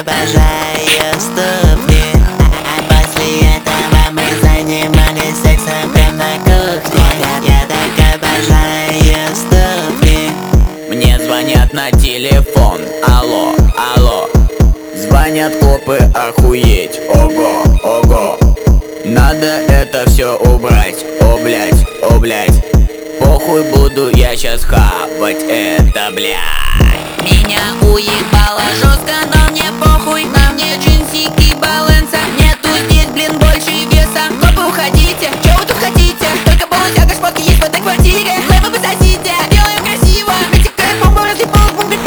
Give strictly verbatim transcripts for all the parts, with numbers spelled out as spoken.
обожаю ступни. А после этого мы занимались сексом прям на кухне. Я так обожаю ступни. Мне звонят на телефон, алло, алло. Звонят копы, охуеть, ого, ого. Надо это все убрать, о блять, о блять. Похуй, буду я щас хавать это, блядь. Меня уебало жестко, но мне похуй. На мне джинсики баланса, нету здесь, блин, больше веса. Копы, уходите, чё вы тут хотите? Только полутяга, шмотки есть в этой квартире. Лэвы вы сосите, делаем красиво. Вытекает бомба, разъебал бомбы.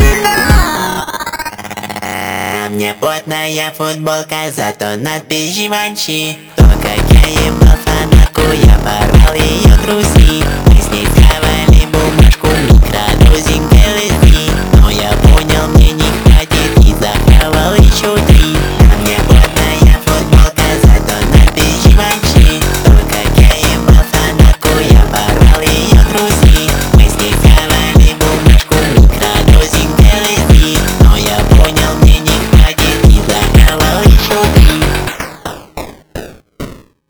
Мне плотная футболка, зато надпись Живанши. То, как я ебал фанатку, я порвал ее трусы.